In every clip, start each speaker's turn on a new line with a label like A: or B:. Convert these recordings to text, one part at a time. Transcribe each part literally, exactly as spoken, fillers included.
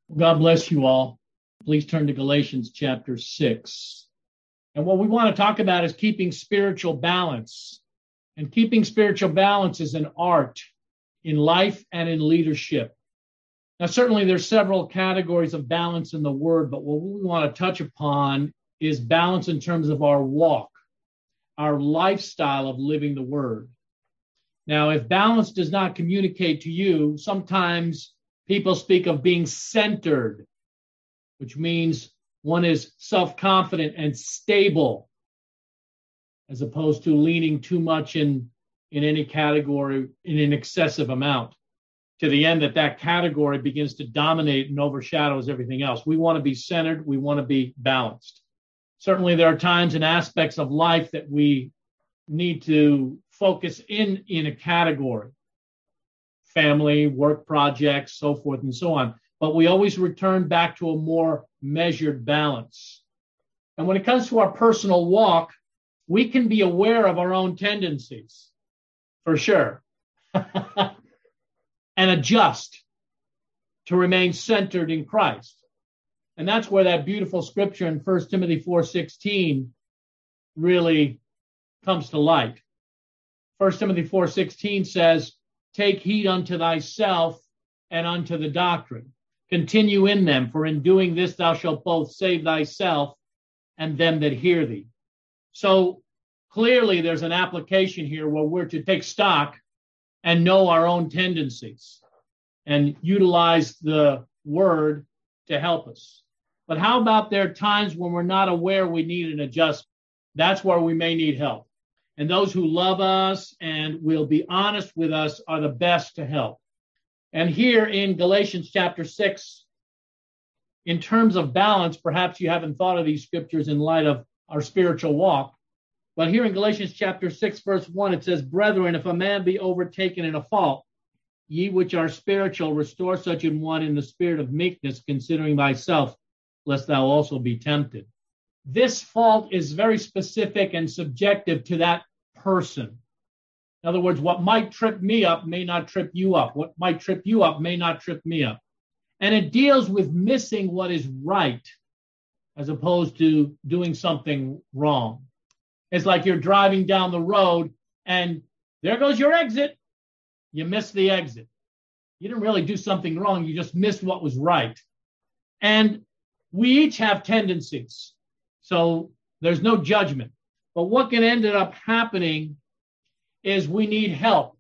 A: God bless you all. Please turn to Galatians chapter six. And what we want to talk about is keeping spiritual balance. And keeping spiritual balance is an art in life and in leadership. Now, certainly there's several categories of balance in the word, but what we want to touch upon is balance in terms of our walk, our lifestyle of living the word. Now, if balance does not communicate to you, sometimes people speak of being centered, which means one is self-confident and stable, as opposed to leaning too much in, in any category in an excessive amount, to the end that that category begins to dominate and overshadows everything else. We want to be centered. We want to be balanced. Certainly there are times and aspects of life that we need to focus in, in a category. Family, work projects, so forth and so on. But we always return back to a more measured balance. And when it comes to our personal walk, we can be aware of our own tendencies, for sure, and adjust to remain centered in Christ. And that's where that beautiful scripture in First Timothy four sixteen really comes to light. First Timothy four sixteen says, "Take heed unto thyself and unto the doctrine. Continue in them, for in doing this thou shalt both save thyself and them that hear thee." So clearly there's an application here where we're to take stock and know our own tendencies and utilize the word to help us. But how about there are times when we're not aware we need an adjustment? That's where we may need help. And those who love us and will be honest with us are the best to help. And here in Galatians chapter six, in terms of balance, perhaps you haven't thought of these scriptures in light of our spiritual walk. But here in Galatians chapter six, verse one, it says, "Brethren, if a man be overtaken in a fault, ye which are spiritual, restore such an one in the spirit of meekness, considering thyself, lest thou also be tempted." This fault is very specific and subjective to that person. In other words, what might trip me up may not trip you up. What might trip you up may not trip me up. And it deals with missing what is right as opposed to doing something wrong. It's like you're driving down the road and there goes your exit. You missed the exit. You didn't really do something wrong. You just missed what was right. And we each have tendencies. So there's no judgment. But what can end up happening is we need help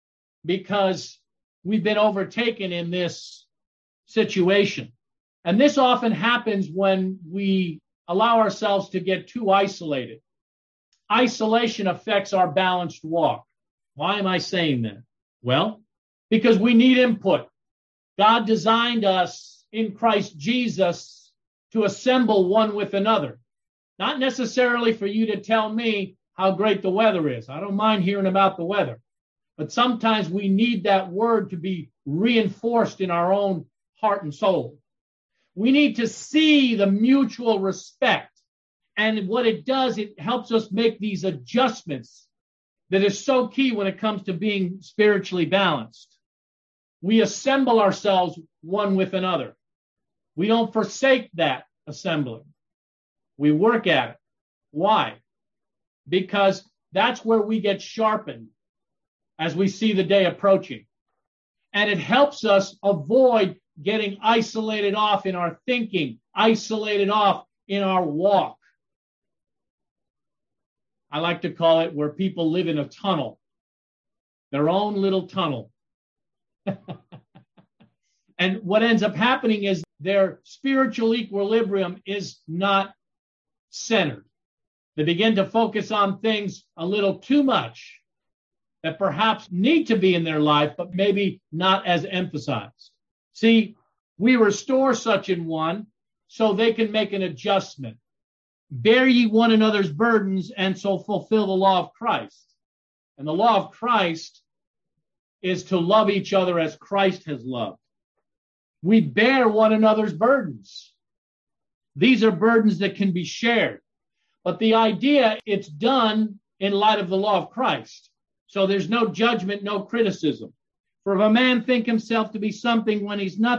A: because we've been overtaken in this situation. And this often happens when we allow ourselves to get too isolated. Isolation affects our balanced walk. Why am I saying that? Well, because we need input. God designed us in Christ Jesus to assemble one with another. Not necessarily for you to tell me how great the weather is. I don't mind hearing about the weather. But sometimes we need that word to be reinforced in our own heart and soul. We need to see the mutual respect. And what it does, it helps us make these adjustments that is so key when it comes to being spiritually balanced. We assemble ourselves one with another. We don't forsake that assembling. We work at it. Why? Because that's where we get sharpened as we see the day approaching. And it helps us avoid getting isolated off in our thinking, isolated off in our walk. I like to call it where people live in a tunnel, their own little tunnel. And what ends up happening is their spiritual equilibrium is not centered. They begin to focus on things a little too much that perhaps need to be in their life, but maybe not as emphasized. See, we restore such an one so they can make an adjustment. Bear ye one another's burdens and so fulfill the law of Christ. And the law of Christ is to love each other as Christ has loved. We bear one another's burdens. These are burdens that can be shared. But the idea, it's done in light of the law of Christ. So there's no judgment, no criticism. For if a man think himself to be something when he's nothing,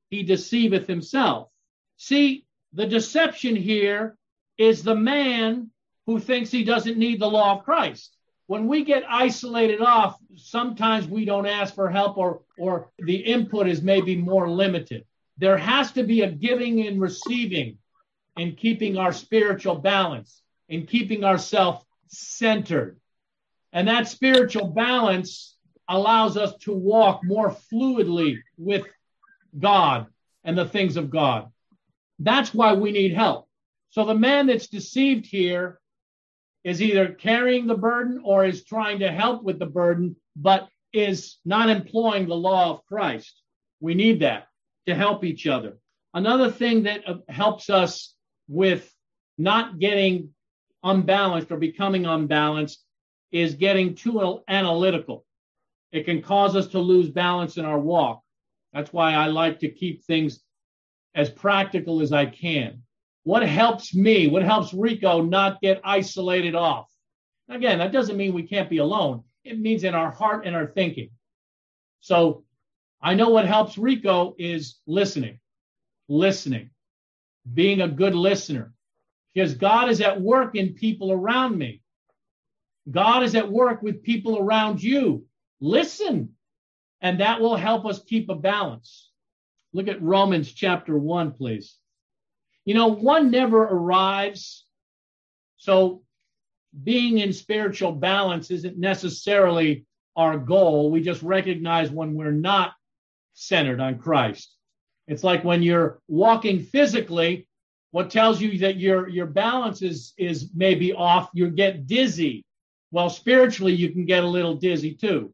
A: he deceiveth himself. See, the deception here is the man who thinks he doesn't need the law of Christ. When we get isolated off, sometimes we don't ask for help, or, or the input is maybe more limited. There has to be a giving and receiving in keeping our spiritual balance, in keeping ourselves centered. And that spiritual balance allows us to walk more fluidly with God and the things of God. That's why we need help. So the man that's deceived here is either carrying the burden or is trying to help with the burden, but is not employing the law of Christ. We need that to help each other. Another thing that helps us with not getting unbalanced or becoming unbalanced is getting too analytical. It can cause us to lose balance in our walk. That's why I like to keep things as practical as I can. What helps me, what helps Rico not get isolated off? Again, that doesn't mean we can't be alone. It means in our heart and our thinking. So I know what helps Rico is listening, listening, being a good listener, because God is at work in people around me. God is at work with people around you. Listen, and that will help us keep a balance. Look at Romans chapter one, please. You know, one never arrives, so being in spiritual balance isn't necessarily our goal. We just recognize when we're not centered on Christ. It's like when you're walking physically, what tells you that your, your balance is, is maybe off, you get dizzy. Well, spiritually, you can get a little dizzy too.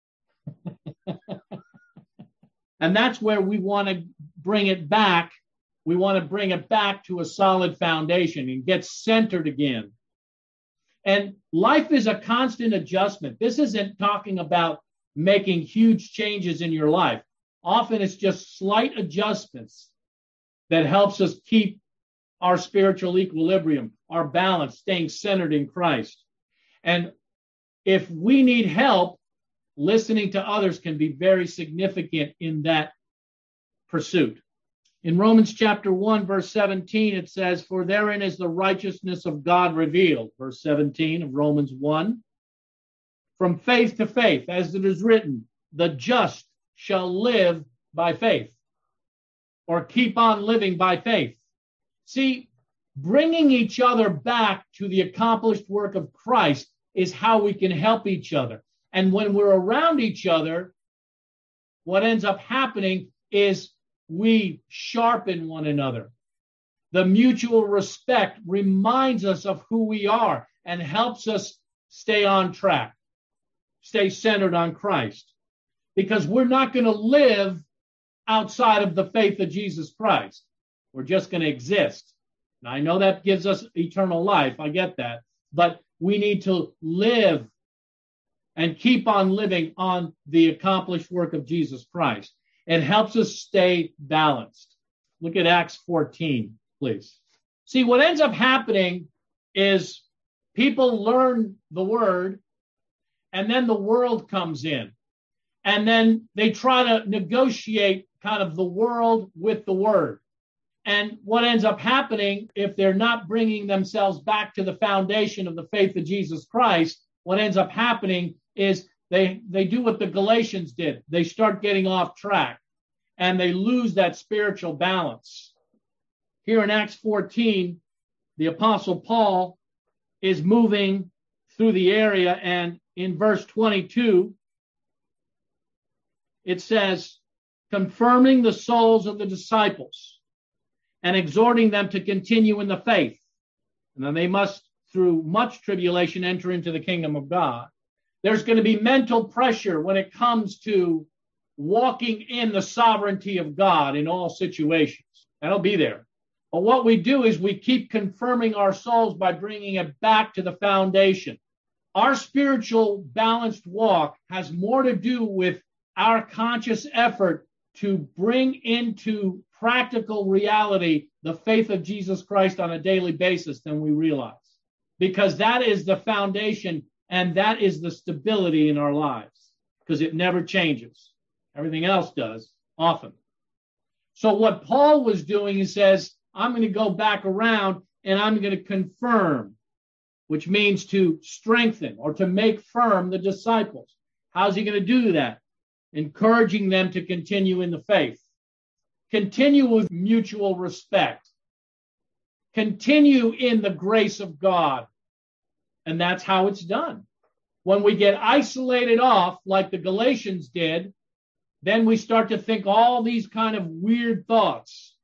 A: And that's where we want to bring it back. We want to bring it back to a solid foundation and get centered again. And life is a constant adjustment. This isn't talking about making huge changes in your life. Often it's just slight adjustments that helps us keep our spiritual equilibrium, our balance, staying centered in Christ. And if we need help, listening to others can be very significant in that pursuit. In Romans chapter one, verse seventeen, it says, "For therein is the righteousness of God revealed," verse seventeen of Romans one, "from faith to faith, as it is written, the just shall live by faith," or keep on living by faith. See, bringing each other back to the accomplished work of Christ is how we can help each other. And when we're around each other, what ends up happening is we sharpen one another. The mutual respect reminds us of who we are and helps us stay on track, stay centered on Christ. Because we're not going to live outside of the faith of Jesus Christ. We're just going to exist. Now, I know that gives us eternal life. I get that. But we need to live and keep on living on the accomplished work of Jesus Christ. It helps us stay balanced. Look at Acts fourteen, please. See, what ends up happening is people learn the word, and then the world comes in. And then they try to negotiate kind of the world with the word. And what ends up happening, if they're not bringing themselves back to the foundation of the faith of Jesus Christ, what ends up happening is they, they do what the Galatians did. They start getting off track and they lose that spiritual balance. Here in Acts fourteen, the Apostle Paul is moving through the area, and in verse twenty-two, it says, confirming the souls of the disciples and exhorting them to continue in the faith. And then they must, through much tribulation, enter into the kingdom of God. There's going to be mental pressure when it comes to walking in the sovereignty of God in all situations. That'll be there. But what we do is we keep confirming our souls by bringing it back to the foundation. Our spiritual balanced walk has more to do with our conscious effort to bring into practical reality the faith of Jesus Christ on a daily basis than we realize. Because that is the foundation and that is the stability in our lives, because it never changes. Everything else does often. So what Paul was doing, he says, I'm going to go back around and I'm going to confirm, which means to strengthen or to make firm the disciples. How's he going to do that? Encouraging them to continue in the faith. Continue with mutual respect. Continue in the grace of God. And that's how it's done. When we get isolated off, like the Galatians did, then we start to think all these kind of weird thoughts.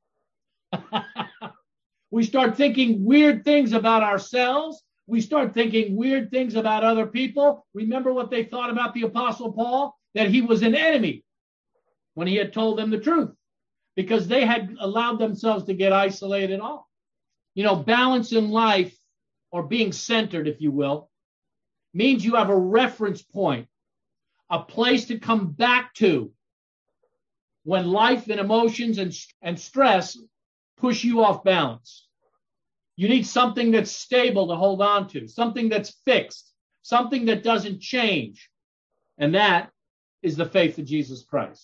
A: We start thinking weird things about ourselves. We start thinking weird things about other people. Remember what they thought about the Apostle Paul? That he was an enemy when he had told them the truth, because they had allowed themselves to get isolated off. You know, balance in life, or being centered, if you will, means you have a reference point, a place to come back to when life and emotions and, and stress push you off balance. You need something that's stable to hold on to, something that's fixed, something that doesn't change. And that is the faith of Jesus Christ.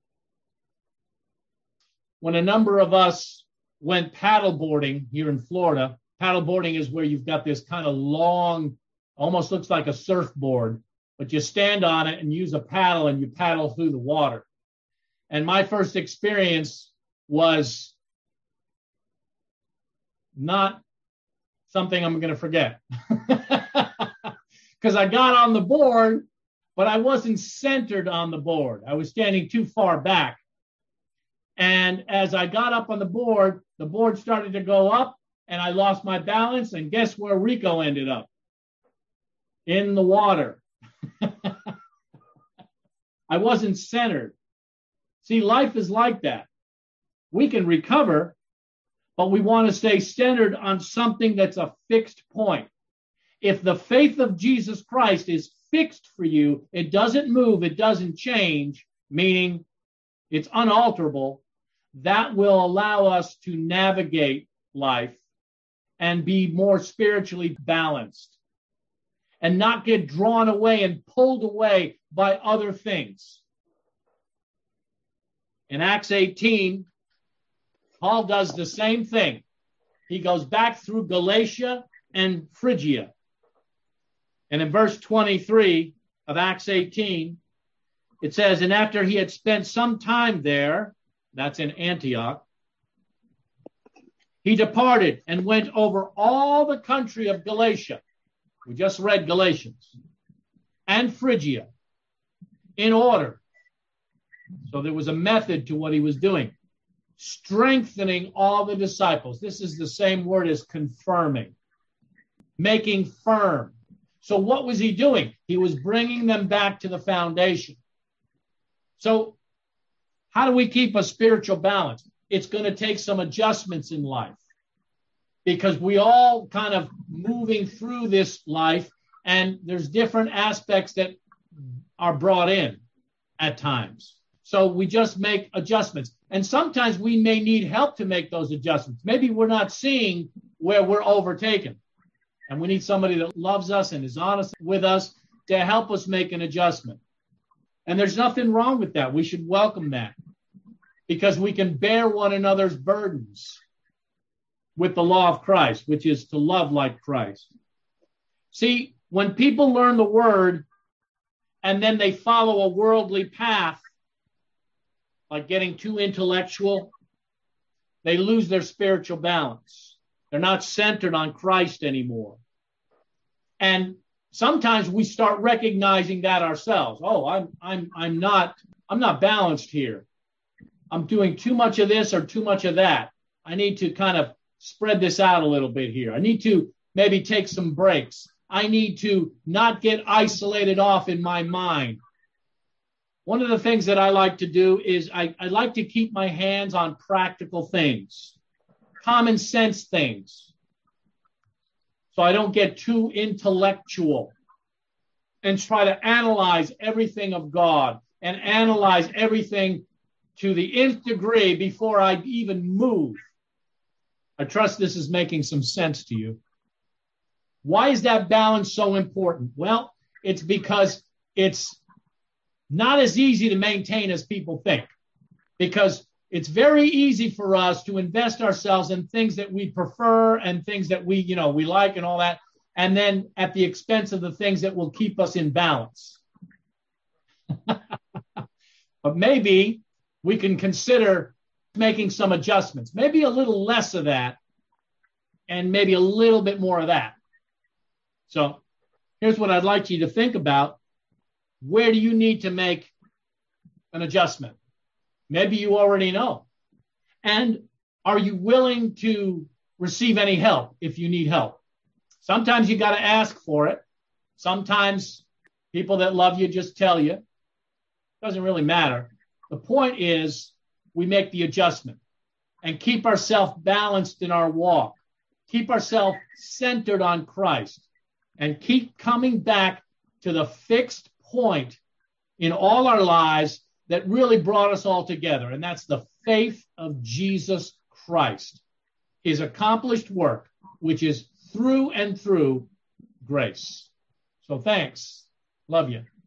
A: When a number of us went paddleboarding here in Florida, paddleboarding is where you've got this kind of long, almost looks like a surfboard, but you stand on it and use a paddle and you paddle through the water. And my first experience was not something I'm going to forget. Because I got on the board, but I wasn't centered on the board. I was standing too far back. And as I got up on the board, the board started to go up and I lost my balance. And guess where Rico ended up? In the water. I wasn't centered. See, life is like that. We can recover, but we want to stay centered on something that's a fixed point. If the faith of Jesus Christ is fixed for you, it doesn't move, it doesn't change, meaning it's unalterable, that will allow us to navigate life and be more spiritually balanced and not get drawn away and pulled away by other things. In Acts eighteen, Paul does the same thing. He goes back through Galatia and Phrygia. And in verse twenty-three of Acts eighteen, it says, and after he had spent some time there, that's in Antioch, he departed and went over all the country of Galatia. We just read Galatians. And Phrygia in order. So there was a method to what he was doing. Strengthening all the disciples. This is the same word as confirming. Making firm. So what was he doing? He was bringing them back to the foundation. So how do we keep a spiritual balance? It's going to take some adjustments in life because we all kind of moving through this life and there's different aspects that are brought in at times. So we just make adjustments. And sometimes we may need help to make those adjustments. Maybe we're not seeing where we're overtaken. And we need somebody that loves us and is honest with us to help us make an adjustment. And there's nothing wrong with that. We should welcome that because we can bear one another's burdens with the law of Christ, which is to love like Christ. See, when people learn the word and then they follow a worldly path, like getting too intellectual, they lose their spiritual balance. They're not centered on Christ anymore. And sometimes we start recognizing that ourselves. Oh, I'm I'm I'm not I'm not balanced here. I'm doing too much of this or too much of that. I need to kind of spread this out a little bit here. I need to maybe take some breaks. I need to not get isolated off in my mind. One of the things that I like to do is I, I like to keep my hands on practical things, common sense things, so I don't get too intellectual and try to analyze everything of God and analyze everything to the nth degree before I even move. I trust this is making some sense to you. Why is that balance so important? Well, it's because it's not as easy to maintain as people think. Because it's very easy for us to invest ourselves in things that we prefer and things that we, you know, we like and all that, and then at the expense of the things that will keep us in balance. But maybe we can consider making some adjustments, maybe a little less of that and maybe a little bit more of that. So here's what I'd like you to think about. Where do you need to make an adjustment? Maybe you already know. And are you willing to receive any help if you need help? Sometimes you got to ask for it. Sometimes people that love you just tell you. Doesn't really matter. The point is we make the adjustment and keep ourselves balanced in our walk. Keep ourselves centered on Christ and keep coming back to the fixed point in all our lives that really brought us all together, and that's the faith of Jesus Christ, his accomplished work, which is through and through grace. So thanks. Love you.